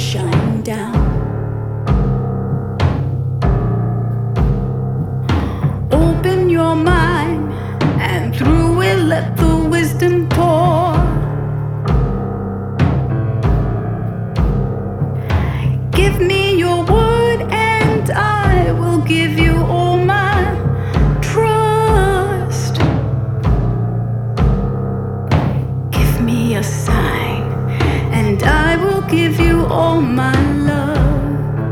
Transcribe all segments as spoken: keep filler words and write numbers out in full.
shine down. Open your mind, and through it let the wisdom pour. Give me your word, and I will give you all my trust. Give me a sign, and I will give you all my love.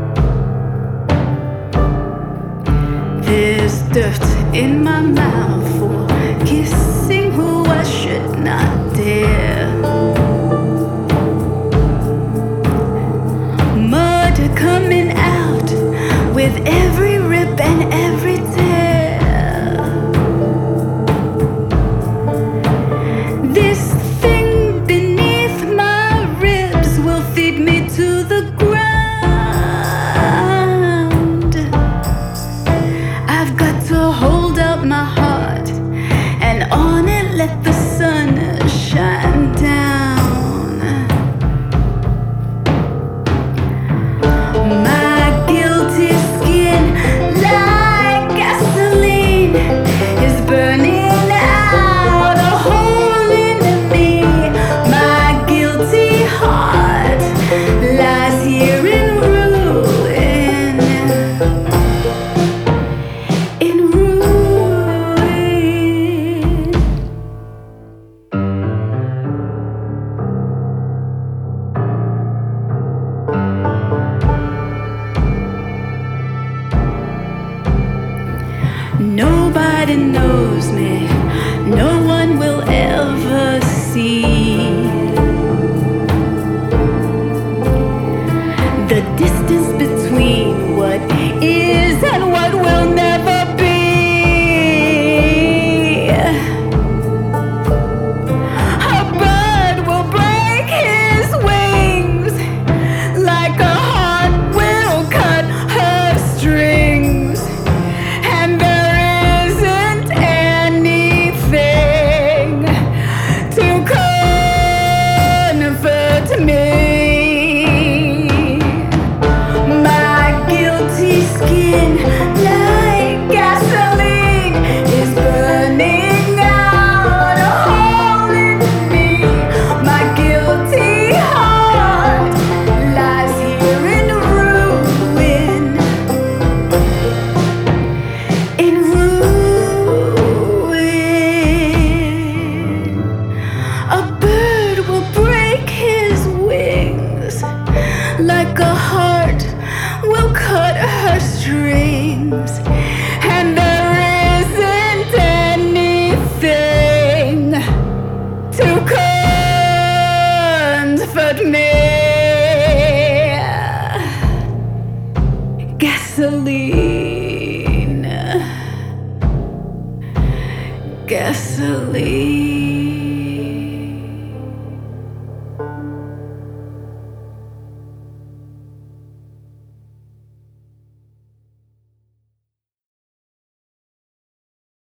There's dirt in my mouth for kissing who I should not dare. Mud coming out with every rip and every tear. This thing beneath my ribs will feed me to the ground. I've got to hold out my heart, and on it let the sun shine down. My guilty skin, like gasoline, is burning out a hole in me. My guilty heart lies here in ruin, in ruin. Nobody knows me, no one will ever see the distance between what is and what will never be. A bird will break his wings, like a heart will cut her strings, and there isn't anything to comfort me. My guilty skin, like gasoline, is burning out a hole in me. My guilty heart lies here in ruin, in ruin. A bird will break his wings, like a heart will cut her strings, and there isn't anything to comfort me. Gasoline, gasoline.